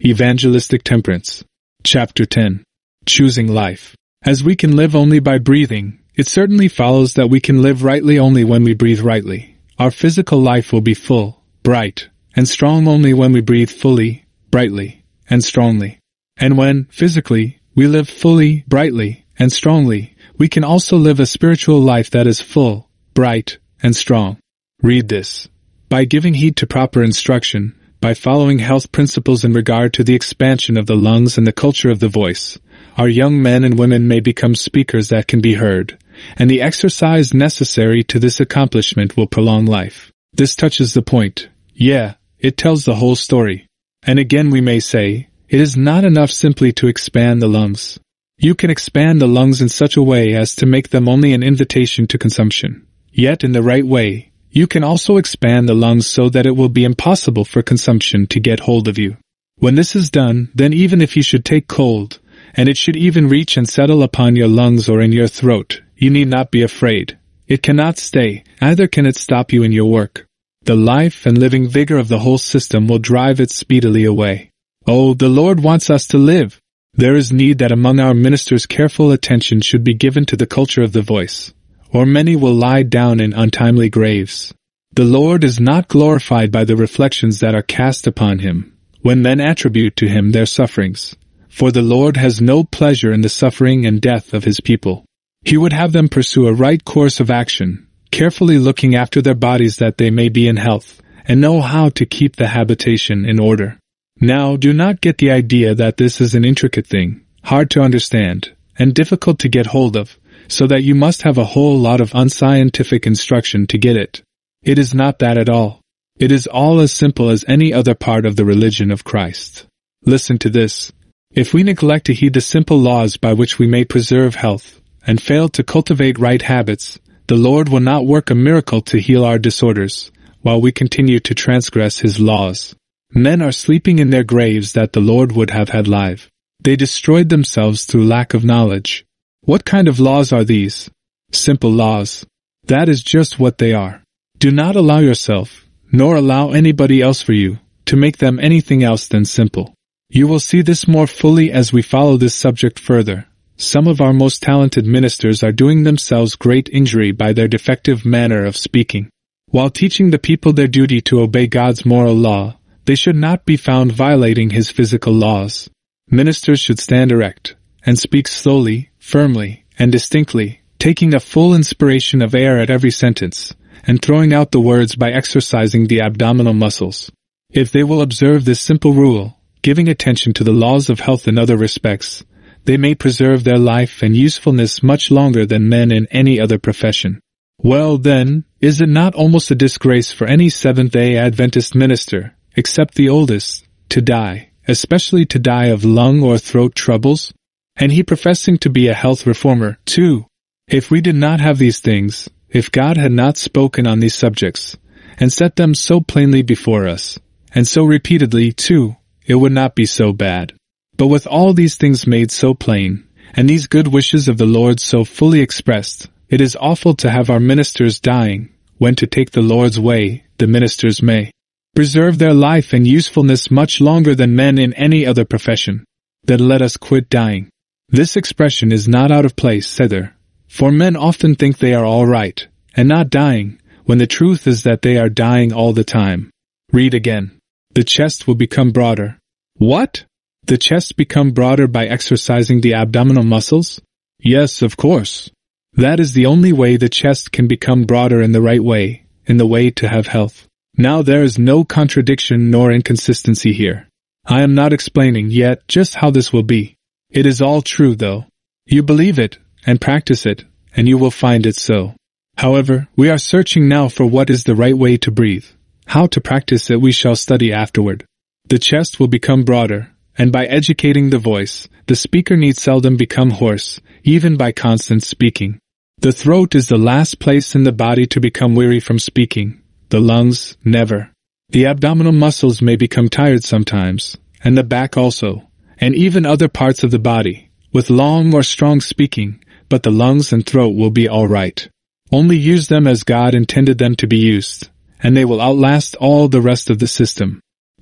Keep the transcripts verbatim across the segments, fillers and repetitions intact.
Evangelistic Temperance. Chapter ten. Choosing Life. As we can live only by breathing, it certainly follows that we can live rightly only when we breathe rightly. Our physical life will be full, bright, and strong only when we breathe fully, brightly, and strongly. And when, physically, we live fully, brightly, and strongly, we can also live a spiritual life that is full, bright, and strong. Read this. By giving heed to proper instruction, by following health principles in regard to the expansion of the lungs and the culture of the voice, our young men and women may become speakers that can be heard, and the exercise necessary to this accomplishment will prolong life. This touches the point. Yeah, it tells the whole story. And again we may say, it is not enough simply to expand the lungs. You can expand the lungs in such a way as to make them only an invitation to consumption. Yet in the right way, you can also expand the lungs so that it will be impossible for consumption to get hold of you. When this is done, then even if you should take cold, and it should even reach and settle upon your lungs or in your throat, you need not be afraid. It cannot stay, neither can it stop you in your work. The life and living vigor of the whole system will drive it speedily away. Oh, the Lord wants us to live. There is need that among our ministers careful attention should be given to the culture of the voice, or many will lie down in untimely graves. The Lord is not glorified by the reflections that are cast upon him, when men attribute to him their sufferings. For the Lord has no pleasure in the suffering and death of his people. He would have them pursue a right course of action, carefully looking after their bodies that they may be in health, and know how to keep the habitation in order. Now, do not get the idea that this is an intricate thing, hard to understand, and difficult to get hold of, so that you must have a whole lot of unscientific instruction to get it. It is not that at all. It is all as simple as any other part of the religion of Christ. Listen to this. If we neglect to heed the simple laws by which we may preserve health, and fail to cultivate right habits, the Lord will not work a miracle to heal our disorders, while we continue to transgress his laws. Men are sleeping in their graves that the Lord would have had live. They destroyed themselves through lack of knowledge. What kind of laws are these? Simple laws. That is just what they are. Do not allow yourself, nor allow anybody else for you, to make them anything else than simple. You will see this more fully as we follow this subject further. Some of our most talented ministers are doing themselves great injury by their defective manner of speaking. While teaching the people their duty to obey God's moral law, they should not be found violating his physical laws. Ministers should stand erect, and speak slowly, firmly, and distinctly, taking a full inspiration of air at every sentence, and throwing out the words by exercising the abdominal muscles. If they will observe this simple rule, giving attention to the laws of health in other respects, they may preserve their life and usefulness much longer than men in any other profession. Well then, is it not almost a disgrace for any Seventh-day Adventist minister, except the oldest, to die, especially to die of lung or throat troubles? And he professing to be a health reformer, too. If we did not have these things, if God had not spoken on these subjects, and set them so plainly before us, and so repeatedly, too, it would not be so bad. But with all these things made so plain, and these good wishes of the Lord so fully expressed, it is awful to have our ministers dying, when to take the Lord's way, the ministers may preserve their life and usefulness much longer than men in any other profession. Then let us quit dying. This expression is not out of place either, for men often think they are all right, and not dying, when the truth is that they are dying all the time. Read again. The chest will become broader. What? The chest become broader by exercising the abdominal muscles? Yes, of course. That is the only way the chest can become broader in the right way, in the way to have health. Now there is no contradiction nor inconsistency here. I am not explaining yet just how this will be. It is all true, though. You believe it, and practice it, and you will find it so. However, we are searching now for what is the right way to breathe. How to practice it we shall study afterward. The chest will become broader, and by educating the voice, the speaker need seldom become hoarse, even by constant speaking. The throat is the last place in the body to become weary from speaking. The lungs, never. The abdominal muscles may become tired sometimes, and the back also, and even other parts of the body, with long or strong speaking, but the lungs and throat will be all right. Only use them as God intended them to be used, and they will outlast all the rest of the system.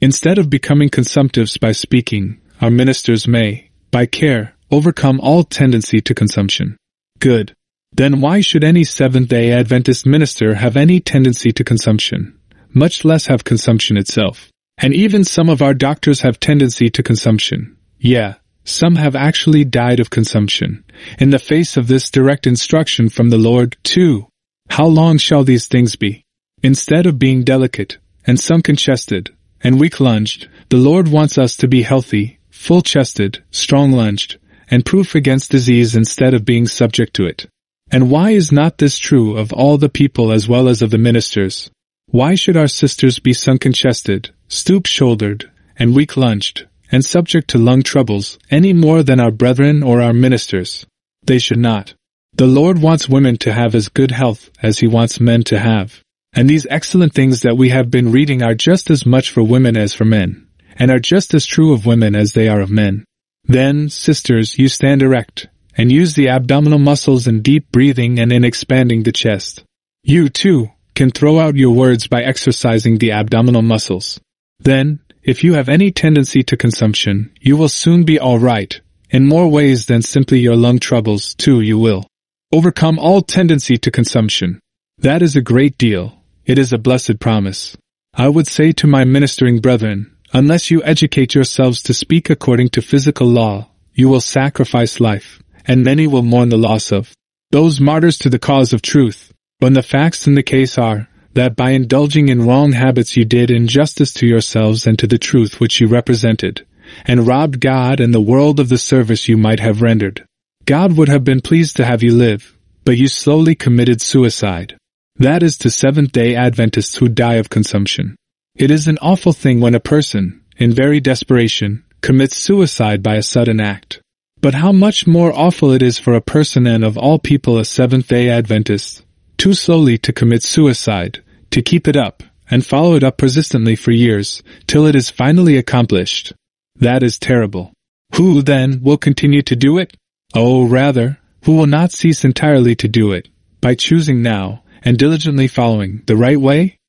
Instead of becoming consumptives by speaking, our ministers may, by care, overcome all tendency to consumption. Good. Then why should any Seventh-day Adventist minister have any tendency to consumption, much less have consumption itself? And even some of our doctors have tendency to consumption. Yeah, some have actually died of consumption, in the face of this direct instruction from the Lord, too. How long shall these things be? Instead of being delicate, and sunken-chested, and weak-lunged, the Lord wants us to be healthy, full-chested, strong-lunged, and proof against disease instead of being subject to it. And why is not this true of all the people as well as of the ministers? Why should our sisters be sunken-chested, stoop-shouldered, and weak-lunged, and subject to lung troubles, any more than our brethren or our ministers? They should not. The Lord wants women to have as good health as He wants men to have. And these excellent things that we have been reading are just as much for women as for men, and are just as true of women as they are of men. Then, sisters, you stand erect, and use the abdominal muscles in deep breathing and in expanding the chest. You, too, can throw out your words by exercising the abdominal muscles. Then, if you have any tendency to consumption, you will soon be all right. In more ways than simply your lung troubles, too, you will overcome all tendency to consumption. That is a great deal. It is a blessed promise. I would say to my ministering brethren, unless you educate yourselves to speak according to physical law, you will sacrifice life, and many will mourn the loss of those martyrs to the cause of truth, when the facts in the case are, that by indulging in wrong habits you did injustice to yourselves and to the truth which you represented, and robbed God and the world of the service you might have rendered. God would have been pleased to have you live, but you slowly committed suicide. That is to Seventh-day Adventists who die of consumption. It is an awful thing when a person, in very desperation, commits suicide by a sudden act. But how much more awful it is for a person and of all people a Seventh-day Adventist, too slowly to commit suicide, to keep it up, and follow it up persistently for years, till it is finally accomplished. That is terrible. Who, then, will continue to do it? Oh, rather, who will not cease entirely to do it, by choosing now, and diligently following, the right way?